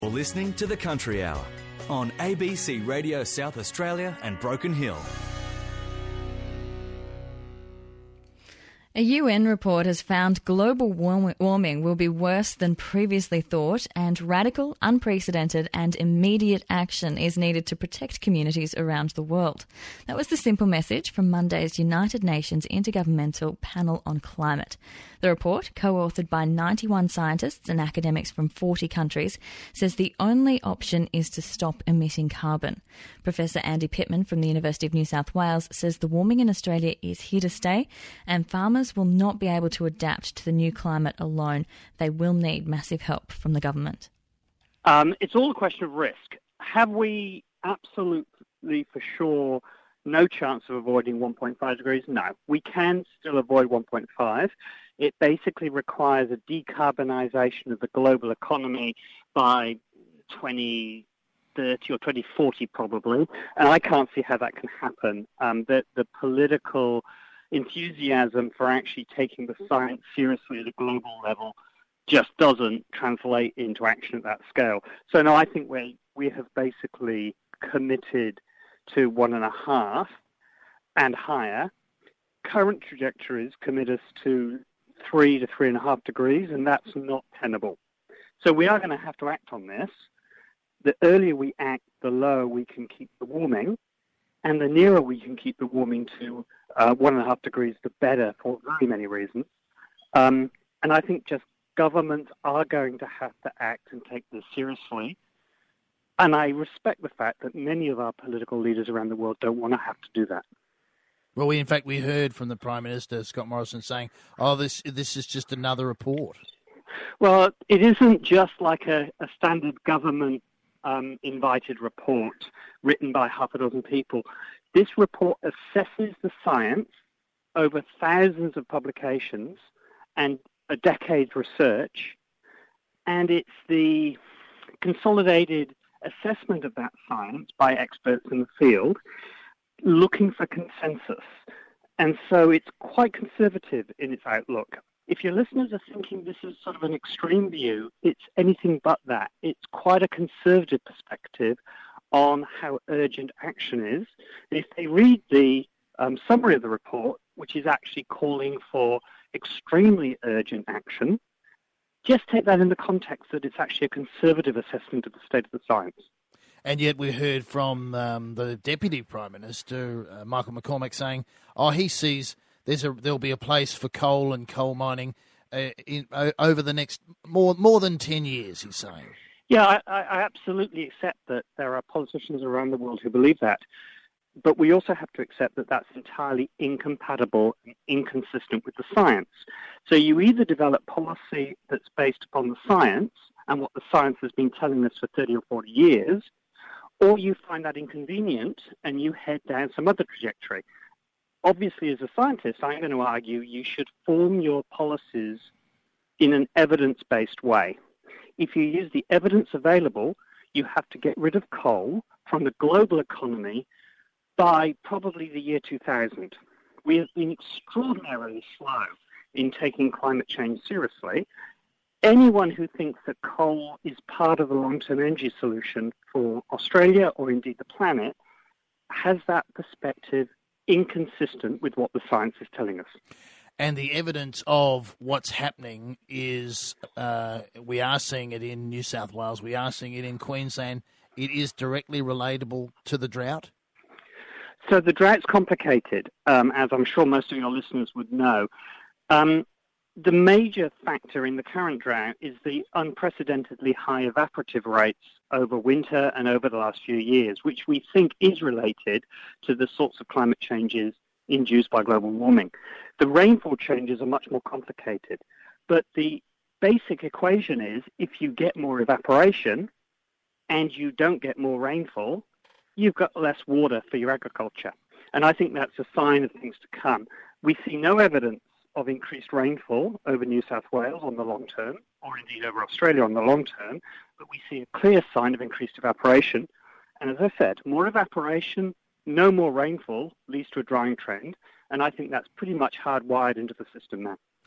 You're listening to The Country Hour on ABC Radio South Australia and Broken Hill. A UN report has found global warming will be worse than previously thought, and radical, unprecedented and immediate action is needed to protect communities around the world. That was the simple message from Monday's United Nations Intergovernmental Panel on Climate. The report, co-authored by 91 scientists and academics from 40 countries, says the only option is to stop emitting carbon. Professor Andy Pittman from the University of New South Wales says the warming in Australia is here to stay, and farmers will not be able to adapt to the new climate alone. They will need massive help from the government. It's all a question of risk. Have we absolutely for sure no chance of avoiding 1.5 degrees? No. We can still avoid 1.5. It basically requires a decarbonisation of the global economy by 2030 or 2040 probably, and I can't see how that can happen. The political enthusiasm for actually taking the science seriously at a global level just doesn't translate into action at that scale. So no, I think we have basically committed to 1.5 and higher. Current trajectories commit us to 3 to 3.5 degrees, and that's not tenable. So we are going to have to act on this. The earlier we act, the lower we can keep the warming, and the nearer we can keep the warming to 1.5 degrees, the better for very many reasons. And I think just governments are going to have to act and take this seriously. And I respect the fact that many of our political leaders around the world don't want to have to do that. Well, we heard from the Prime Minister, Scott Morrison, saying, this is just another report. Well, it isn't just like a standard government invited report written by half a dozen people. This report assesses the science over thousands of publications and a decade's research, and it's the consolidated assessment of that science by experts in the field looking for consensus. And so it's quite conservative in its outlook. If your listeners are thinking this is sort of an extreme view, it's anything but that. It's quite a conservative perspective on how urgent action is. If they read the summary of the report, which is actually calling for extremely urgent action, just take that in the context that it's actually a conservative assessment of the state of the science. And yet we heard from the Deputy Prime Minister, Michael McCormack, saying, he sees there'll be a place for coal and coal mining over the next more than 10 years, he's saying. Yeah, I absolutely accept that there are politicians around the world who believe that. But we also have to accept that that's entirely incompatible and inconsistent with the science. So you either develop policy that's based upon the science and what the science has been telling us for 30 or 40 years, or you find that inconvenient and you head down some other trajectory. Obviously, as a scientist, I'm going to argue you should form your policies in an evidence-based way. If you use the evidence available, you have to get rid of coal from the global economy by probably the year 2000. We have been extraordinarily slow in taking climate change seriously. Anyone who thinks that coal is part of the long-term energy solution for Australia or indeed the planet has that perspective inconsistent with what the science is telling us. And the evidence of what's happening is we are seeing it in New South Wales, we are seeing it in Queensland. It is directly relatable to the drought? So the drought's complicated, as I'm sure most of your listeners would know. The major factor in the current drought is the unprecedentedly high evaporative rates over winter and over the last few years, which we think is related to the sorts of climate changes induced by global warming. The rainfall changes are much more complicated, but the basic equation is if you get more evaporation and you don't get more rainfall, you've got less water for your agriculture. And I think that's a sign of things to come. We see no evidence of increased rainfall over New South Wales on the long term, or indeed over Australia on the long term, but we see a clear sign of increased evaporation. And as I said, more evaporation, no more rainfall leads to a drying trend, and I think that's pretty much hardwired into the system now.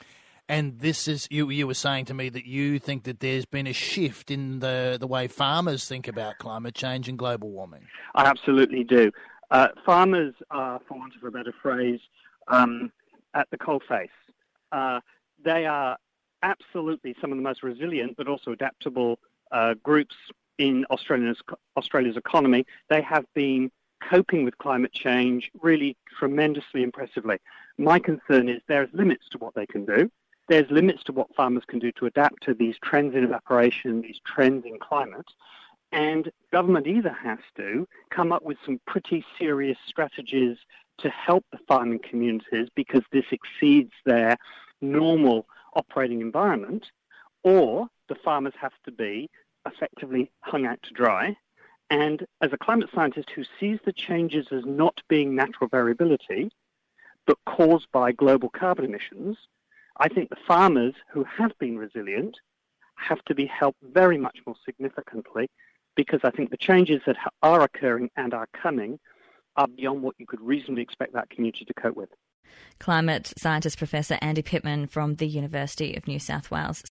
And this is, you were saying to me that you think that there's been a shift in the way farmers think about climate change and global warming. I absolutely do. Farmers are, for want of a better phrase, at the coalface. They are absolutely some of the most resilient but also adaptable groups in Australia's economy. They have been coping with climate change really tremendously impressively. My concern is there's limits to what they can do. There's limits to what farmers can do to adapt to these trends in evaporation, these trends in climate. And government either has to come up with some pretty serious strategies to help the farming communities because this exceeds their normal operating environment, or the farmers have to be effectively hung out to dry. And as a climate scientist who sees the changes as not being natural variability, but caused by global carbon emissions, I think the farmers who have been resilient have to be helped very much more significantly, because I think the changes that are occurring and are coming are beyond what you could reasonably expect that community to cope with. Climate scientist Professor Andy Pitman from the University of New South Wales.